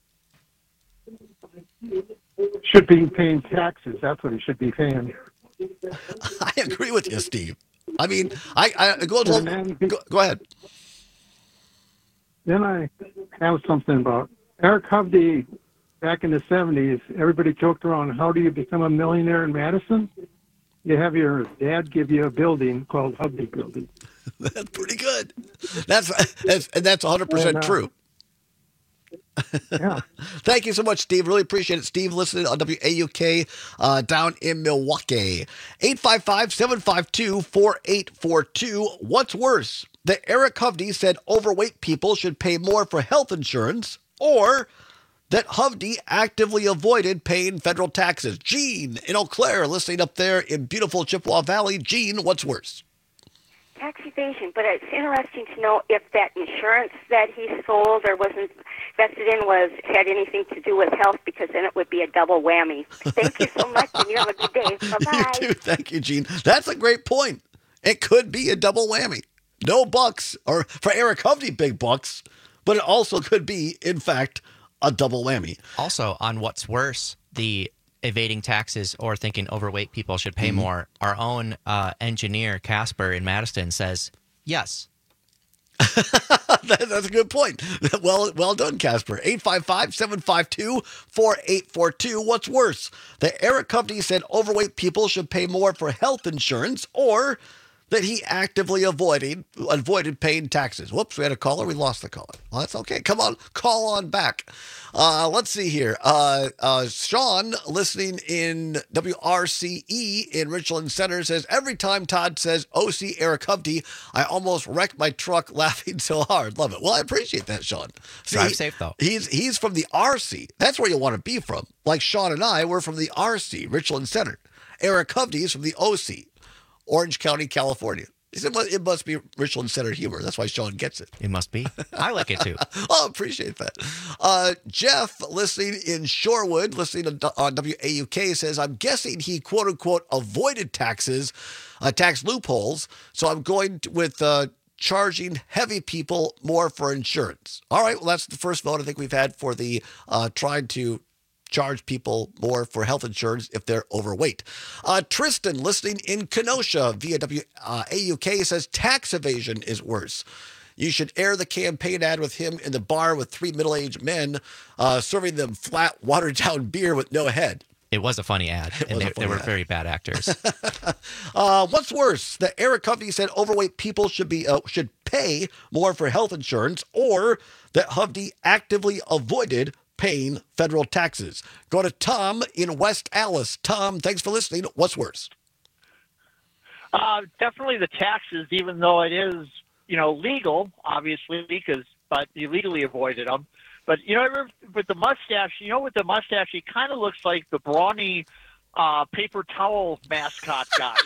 Should be paying taxes. That's what he should be paying. I agree with you, Steve. I mean, I, I go, to, then, go, go ahead. Then I have something about Eric Hovde, back in the seventies, everybody joked around, how do you become a millionaire in Madison? You have your dad give you a building called Hovde Building. That's pretty good. That's that's and that's one hundred percent And, uh, true. Yeah. Thank you so much, Steve. Really appreciate it. Steve listening on W A U K uh, down in Milwaukee. eight five five, seven five two, four eight four two. What's worse, that Eric Hovde said overweight people should pay more for health insurance, or that Hovde actively avoided paying federal taxes? Gene in Eau Claire, listening up there in beautiful Chippewa Valley. Gene, what's worse? Tax evasion, but it's interesting to know if that insurance that he sold or wasn't invested in was had anything to do with health, because then it would be a double whammy. Thank you so much, and you have a good day. Bye-bye. You too. Thank you, Gene. That's a great point. It could be a double whammy. No bucks, or for Eric Hovde, big bucks, but it also could be, in fact, a double whammy. Also, on what's worse, the evading taxes or thinking overweight people should pay Mm-hmm. more, our own uh, engineer, Casper in Madison, says yes. That- That's a good point. Well, well done, Casper. eight five five, seven five two, four eight four two. What's worse, that Eric Hovde said overweight people should pay more for health insurance, or that he actively avoided avoided paying taxes? Whoops, we had a caller. We lost the caller. Well, that's okay. Come on, call on back. Uh, let's see here. Uh, uh, Sean, listening in W R C E in Richland Center, says, every time Todd says O C Eric Hovde, I almost wreck my truck laughing so hard. Love it. Well, I appreciate that, Sean. See, Drive safe, though. He's, he's from the R C. That's where you want to be from. Like Sean and I, we're from the R C, Richland Center. Eric Hovde is from the O C. Orange County, California. He said, well, it must be Richland Center humor. That's why Sean gets it. It must be. I like it too. Oh, appreciate that. Uh, Jeff, listening in Shorewood, listening on, on W A U K, says, I'm guessing he quote unquote avoided taxes, uh, tax loopholes. So I'm going to, with uh, charging heavy people more for insurance. All right. Well, that's the first vote I think we've had for the uh, trying to charge people more for health insurance if they're overweight. Uh, Tristan, listening in Kenosha via W A U K, says tax evasion is worse. You should air the campaign ad with him in the bar with three middle-aged men uh, serving them flat, watered-down beer with no head. It was a funny ad, and was a they, funny they were ad. very bad actors. Uh, what's worse, that Eric Hovde said overweight people should be uh, should pay more for health insurance, or that Hovde actively avoided paying federal taxes? Go to Tom in West Allis. Tom, thanks for listening. What's worse? Uh, definitely the taxes, even though it is, you know, legal, obviously, because but you legally avoided them. But you know, with the mustache, you know, with the mustache, he kind of looks like the brawny uh, paper towel mascot guy.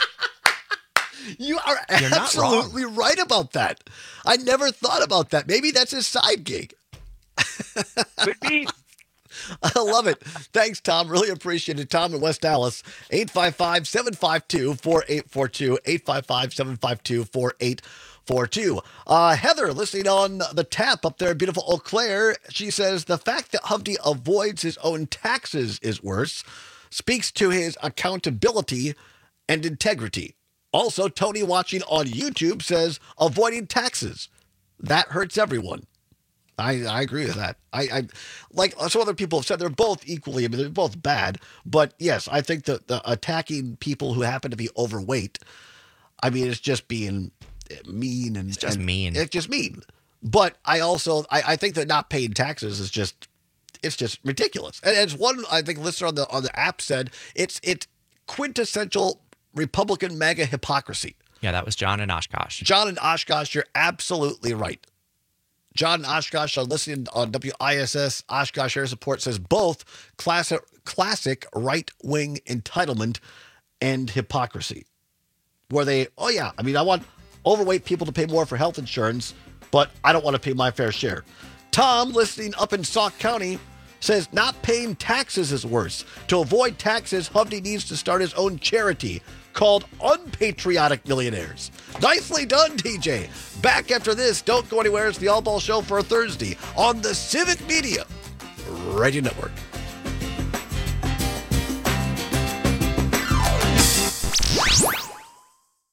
You are You're not absolutely right about that. I never thought about that. Maybe that's his side gig. Could be. I love it. Thanks, Tom. Really appreciate it. Tom in West Dallas, eight five five, seven five two, four eight four two, eight five five, seven five two, four eight four two. Uh, Heather, listening on the tap up there in beautiful Eau Claire, she says, the fact that Hovde avoids his own taxes is worse, speaks to his accountability and integrity. Also, Tony watching on YouTube says, avoiding taxes. That hurts everyone. I, I agree with that. I, I like some other people have said, they're both equally, I mean, they're both bad. But yes, I think that the attacking people who happen to be overweight, I mean, it's just being mean and It's just and mean. It's just mean. But I also I, I think that not paying taxes is just it's just ridiculous. And as one I think listener on the on the app said, it's it's quintessential Republican MAGA hypocrisy. Yeah, that was John in Oshkosh. John in Oshkosh, you're absolutely right. John in Oshkosh, on listening on W I S S, Oshkosh Air Support, says both classic, classic right-wing entitlement and hypocrisy. Where they, oh yeah, I mean, I want overweight people to pay more for health insurance, but I don't want to pay my fair share. Tom, listening up in Sauk County, says not paying taxes is worse. To avoid taxes, Hovde needs to start his own charity called Unpatriotic Millionaires. Nicely done, T J. Back after this. Don't go anywhere. It's the All Ball Show for a Thursday on the Civic Media Radio Network.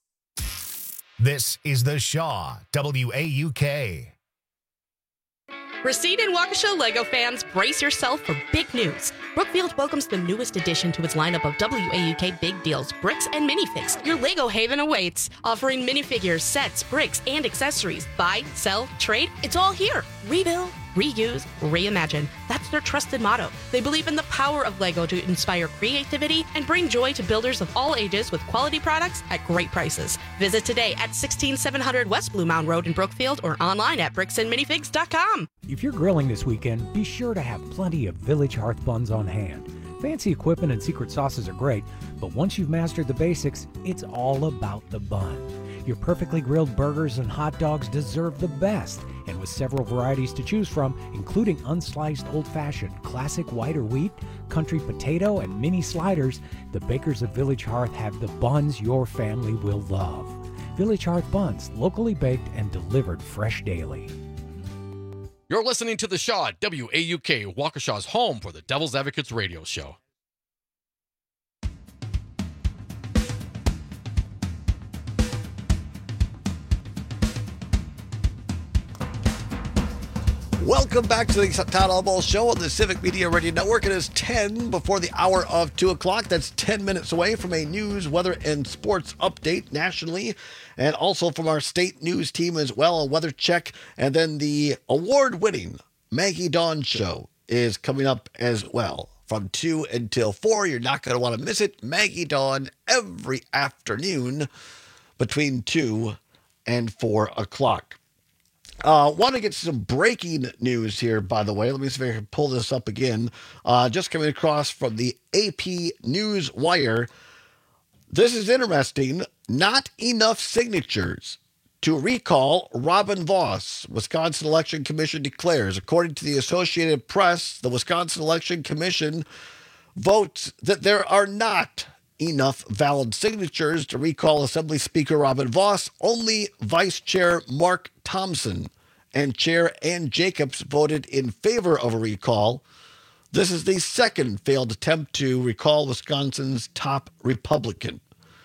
This is The Shaw, W A U K. Racine and Waukesha LEGO fans, brace yourself for big news. Brookfield welcomes the newest addition to its lineup of W A U K Big Deals, bricks and minifigs. Your LEGO haven awaits, offering minifigures, sets, bricks, and accessories. Buy, sell, trade, it's all here. Rebuild, reuse, reimagine. That's their trusted motto. They believe in the power of LEGO to inspire creativity and bring joy to builders of all ages with quality products at great prices. Visit today at sixteen seven hundred West Blue Mound Road in Brookfield or online at bricks and minifigs dot com. If you're grilling this weekend, be sure to have plenty of Village Hearth buns on hand. Fancy equipment and secret sauces are great, but once you've mastered the basics, it's all about the bun. Your perfectly grilled burgers and hot dogs deserve the best, and with several varieties to choose from, including unsliced old-fashioned, classic white or wheat, country potato, and mini sliders, the bakers of Village Hearth have the buns your family will love. Village Hearth buns, locally baked and delivered fresh daily. You're listening to The Shaw at W A U K, Waukesha's home for the Devil's Advocates radio show. Welcome back to the Todd Albaugh Show on the Civic Media Radio Network. It is ten before the hour of two o'clock. That's ten minutes away from a news, weather, and sports update nationally, and also from our state news team as well, a weather check. And then the award-winning Maggie Dawn Show is coming up as well from two until four. You're not going to want to miss it. Maggie Dawn every afternoon between two and four o'clock. Uh, want to get some breaking news here, by the way. Let me see if I can pull this up again. Uh, just coming across from the A P News Wire. This is interesting. Not enough signatures to recall Robin Vos, Wisconsin Election Commission declares. According to the Associated Press, the Wisconsin Election Commission votes that there are not enough valid signatures to recall Assembly Speaker Robin Vos. Only Vice Chair Mark Thompson and Chair Ann Jacobs voted in favor of a recall. This is the second failed attempt to recall Wisconsin's top Republican.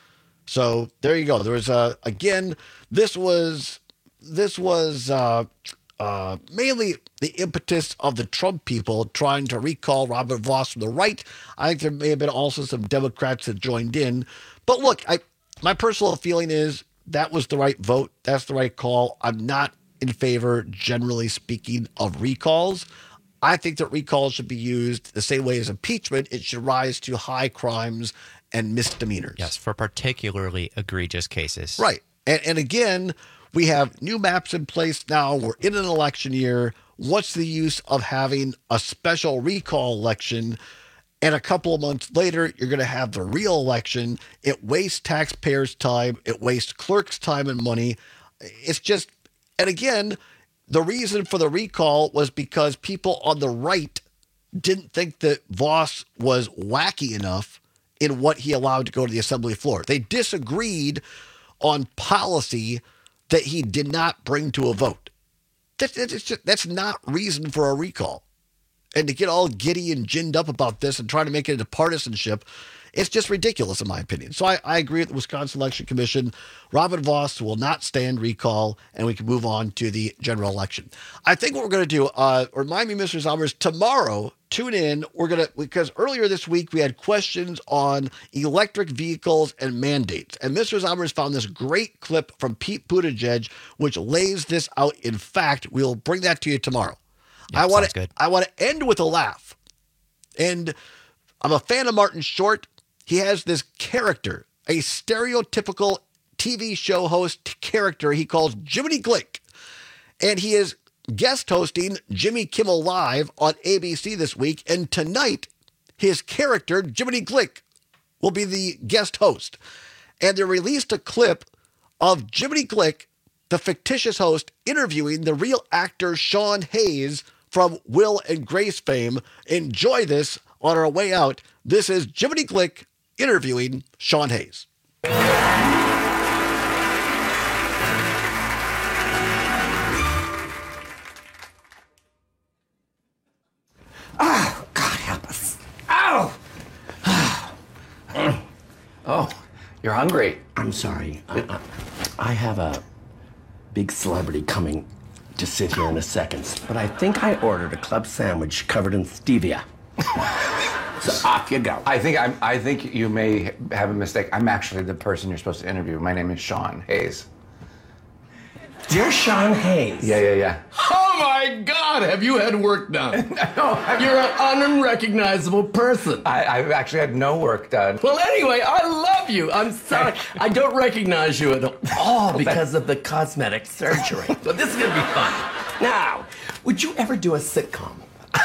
So there you go. There was a, again, this was, this was uh, uh, mainly the impetus of the Trump people trying to recall Robin Vos from the right. I think there may have been also some Democrats that joined in. But look, I, my personal feeling is that was the right vote. That's the right call. I'm not in favor, generally speaking, of recalls. I think that recalls should be used the same way as impeachment. It should rise to high crimes and misdemeanors. Yes, for particularly egregious cases. Right. And, and again, we have new maps in place now. We're in an election year. What's the use of having a special recall election? And a couple of months later, you're going to have the real election. It wastes taxpayers' time. It wastes clerks' time and money. It's just, and again, the reason for the recall was because people on the right didn't think that Vos was wacky enough in what he allowed to go to the assembly floor. They disagreed on policy that he did not bring to a vote. That, that's, just, that's not reason for a recall. And to get all giddy and ginned up about this and try to make it into partisanship, it's just ridiculous in my opinion. So I, I agree with the Wisconsin Election Commission. Robin Vos will not stand recall, and we can move on to the general election. I think what we're going to do, uh, remind me, Mister Zommers, tomorrow, tune in. We're going to, because earlier this week we had questions on electric vehicles and mandates. And Mister Zommers found this great clip from Pete Buttigieg, which lays this out in fact. We'll bring that to you tomorrow. Yep, I want to good. I want to end with a laugh. And I'm a fan of Martin Short. He has this character, a stereotypical T V show host character he calls Jiminy Glick. And he is guest hosting Jimmy Kimmel Live on A B C this week. And tonight, his character, Jiminy Glick, will be the guest host. And they released a clip of Jiminy Glick, the fictitious host, interviewing the real actor Sean Hayes from Will and Grace fame. Enjoy this on our way out. This is Jiminy Glick interviewing Sean Hayes. Oh, God help us. Ow! Oh, you're hungry. I'm sorry. I, I, I have a big celebrity coming to sit here in a second, but I think I ordered a club sandwich covered in stevia. So off you go. I think I'm, I think you may have a mistake. I'm actually the person you're supposed to interview. My name is Sean Hayes. You're Sean Hayes. Yeah, yeah, yeah. Oh my God, have you had work done? No, You're an unrecognizable person. I, I've actually had no work done. Well, anyway, I love you. I'm sorry. I don't recognize you at all because of the cosmetic surgery. But this is going to be fun. Now, would you ever do a sitcom?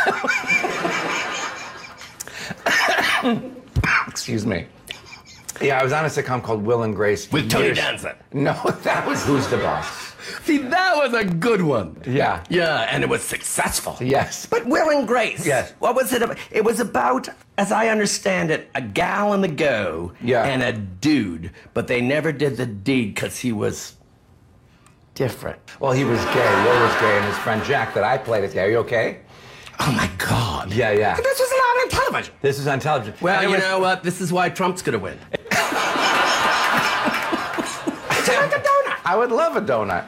Excuse me. Yeah, I was on a sitcom called Will and Grace. With Tony years- Danza. No, that was Who's the Boss. See, that was a good one. Yeah. Yeah, and it was successful. Yes. But Will and Grace. Yes. What was it about? It was about, as I understand it, a gal on the go Yeah. and a dude, but they never did the deed because he was different. Well, he was gay. Will was gay, and his friend Jack that I played is gay. Are you okay? Oh my God. Yeah, yeah. But this was not on television. This is on television. Well, And it you was- know what? This is why Trump's gonna win. I would love a donut.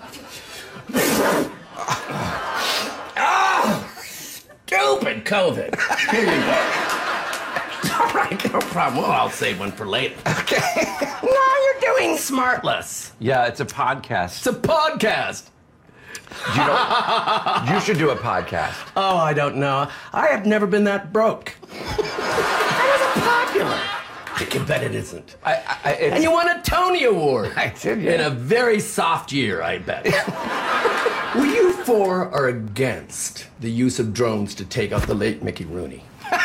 Oh, stupid COVID. Here you go. All right, no problem. Well, I'll save one for later. Okay. No, you're doing Smartless. Yeah, it's a podcast. It's a podcast. You, know, you should do a podcast. Oh, I don't know. I have never been that broke. How is it popular? I can bet it isn't. I, I, it's, And you won a Tony Award. I did, yeah. In a very soft year, I bet. Were you for or against the use of drones to take out the late Mickey Rooney?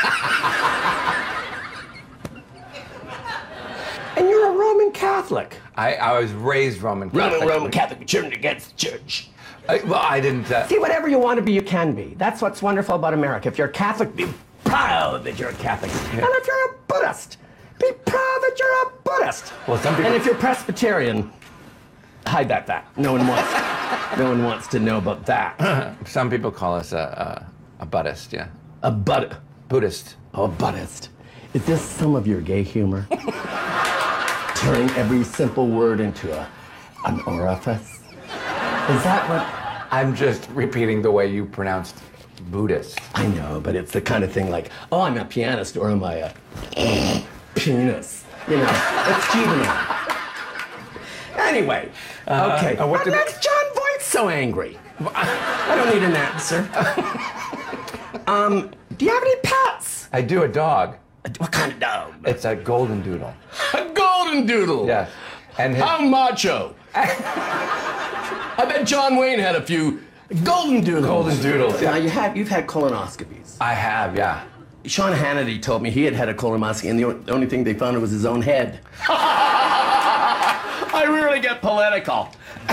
And you're a Roman Catholic. I, I was raised Roman Catholic. Roman, Roman Catholic, church against church. I, well, I didn't. Uh, See, whatever you want to be, you can be. That's what's wonderful about America. If you're a Catholic, be proud that you're a Catholic. And if you're a Buddhist, be proud that you're a Buddhist. Well, some people- And if you're Presbyterian, hide that fact. No one wants. no one wants to know about that. Some people call us a a, a Buddhist. Yeah. A Bud. Buddhist. Oh, Buddhist. Is this some of your gay humor? Turning every simple word into a an orifice. Is that what? I'm just repeating the way you pronounced Buddhist. I know, but it's the kind of thing like, oh, I'm a pianist, or am I a penis? You know, it's juvenile. Anyway, Uh, okay. uh, what what did- makes John Voight so angry? I don't need an answer. um, do you have any pets? I do a dog. What kind of dog? It's a golden doodle. A golden doodle. Yeah. And his, How macho. I bet John Wayne had a few golden doodles. Golden doodles, yeah. Now you have you've had colonoscopies. I have, yeah. Sean Hannity told me he had had a colonoscopy, and the o- the only thing they found was his own head. I really get political.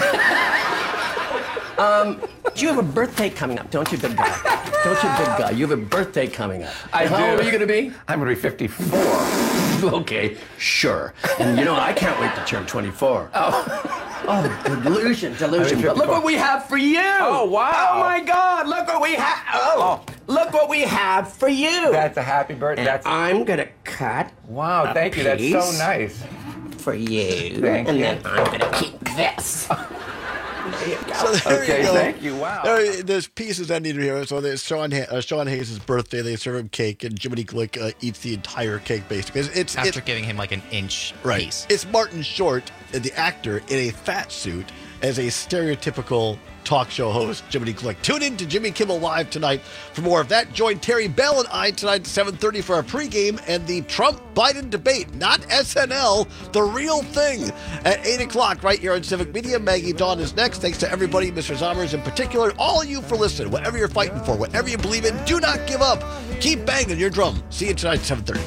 um, you have a birthday coming up, don't you, big guy? Don't you, big guy? You have a birthday coming up. I And how do. old are you going to be? I'm going to be fifty-four. Okay, sure. And you know, I can't wait to turn twenty-four. Oh, oh, delusion, delusion. But look what we have for you. Oh, wow. Oh, my God, look what we have. Oh, look what we have for you. That's a happy birthday. And That's I'm going to cut wow. a Thank you. That's piece so nice. for you. Thank and you. then I'm going to keep this. There you go. So there Okay, you go. thank you. Wow. There, there's pieces ending here. So there's Sean ha- uh, Sean Hayes' birthday. They serve him cake, and Jiminy Glick uh, eats the entire cake basically. It's, it's After it- giving him like an inch right. piece. It's Martin Short, uh, the actor, in a fat suit as a stereotypical talk show host, Jiminy Glick. Tune in to Jimmy Kimmel Live tonight for more of that. Join Terry Bell and I tonight at seven thirty for our pregame and the Trump-Biden debate, not S N L, the real thing, at eight o'clock right here on Civic Media. Maggie Dawn is next. Thanks to everybody, Mister Zommers in particular, all of you for listening. Whatever you're fighting for, whatever you believe in, do not give up. Keep banging your drum. See you tonight at seven thirty.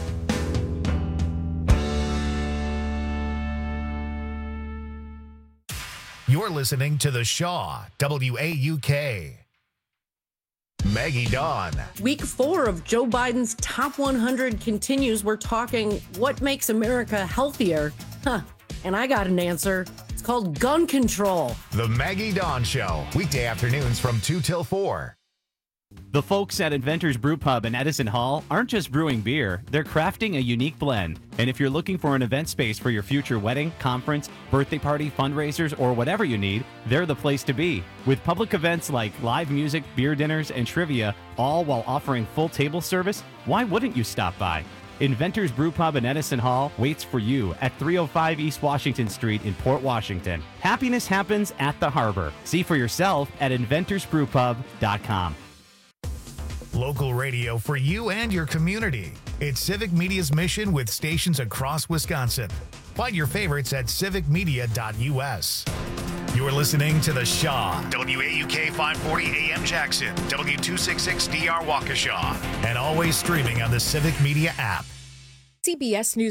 You're listening to The Shaw, W A U K. Maggie Dawn. Week four of Joe Biden's top one hundred continues. We're talking what makes America healthier. Huh. And I got an answer. It's called gun control. The Maggie Dawn Show, weekday afternoons from two till four. The folks at Inventors Brew Pub in Edison Hall aren't just brewing beer, they're crafting a unique blend. And if you're looking for an event space for your future wedding, conference, birthday party, fundraisers, or whatever you need, they're the place to be. With public events like live music, beer dinners, and trivia, all while offering full table service, why wouldn't you stop by? Inventors Brew Pub in Edison Hall waits for you at three oh five East Washington Street in Port Washington. Happiness happens at the harbor. See for yourself at inventors brew pub dot com. Local radio for you and your community. It's Civic Media's mission with stations across Wisconsin. Find your favorites at civic media dot U S. You're listening to The Shaw, W A U K five forty A M Jackson, W two sixty-six D R Waukesha, and always streaming on the Civic Media app. C B S News